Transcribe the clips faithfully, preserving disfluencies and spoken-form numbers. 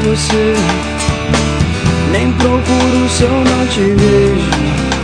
você. Nem procuro se eu não te vejo.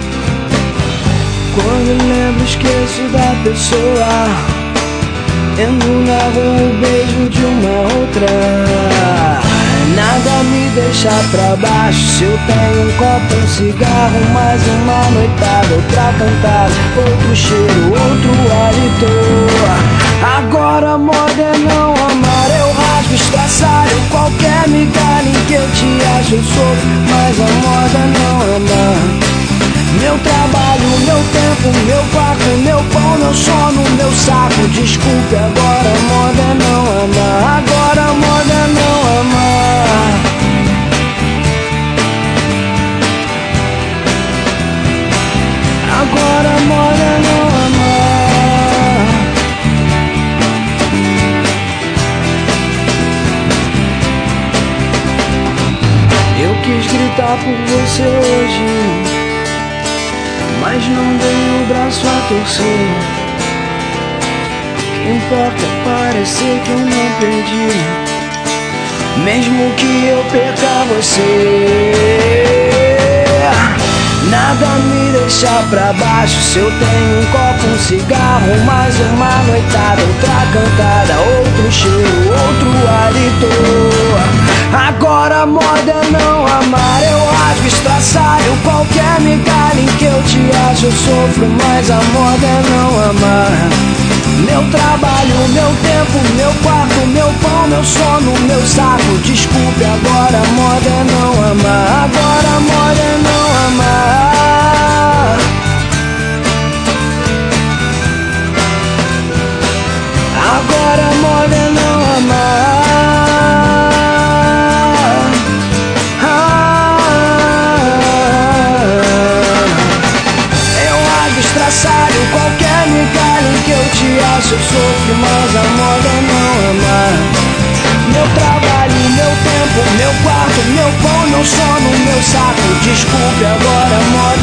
Quando lembro, esqueço da pessoa. Entro na rua, o beijo de uma outra. Nada me deixa pra baixo. Se eu tenho um copo, um cigarro, mais uma noitada, outra cantada, outro cheiro, outro hálito. Agora a moda é não amar. Eu rasgo, estraçalho qualquer migalha em que eu te acho. Eu sofro, mas a moda é não amar. Meu trabalho, meu tempo, meu quarto, meu pão, meu sono, meu saco. Desculpe, agora a moda é não amar. Agora a moda é não amar. Agora a moda é não amar. Eu quis gritar por você hoje, mas não dei o braço a torcer. O que importa é parecer que eu não perdi, mesmo que eu perca você. Nada me deixa pra baixo. Se eu tenho um copo, um cigarro, mais uma noitada, outra cantada, outro cheiro, outro hálito. Agora a moda é não amar. Eu rasgo, estraçalho qualquer migalha em que eu te acho. Eu sofro, mas a moda é não amar. Meu trabalho, meu tempo, meu quarto, meu pão, meu sono, meu saco. Desculpe, agora a moda é não amar. Agora a moda é não amar. Agora a moda é não amar. Qualquer migalha em que eu te acho. Eu sofro, mas a moda é não amar. Meu trabalho, meu tempo, meu quarto, meu pão, meu sono, meu saco. Desculpe, agora a moda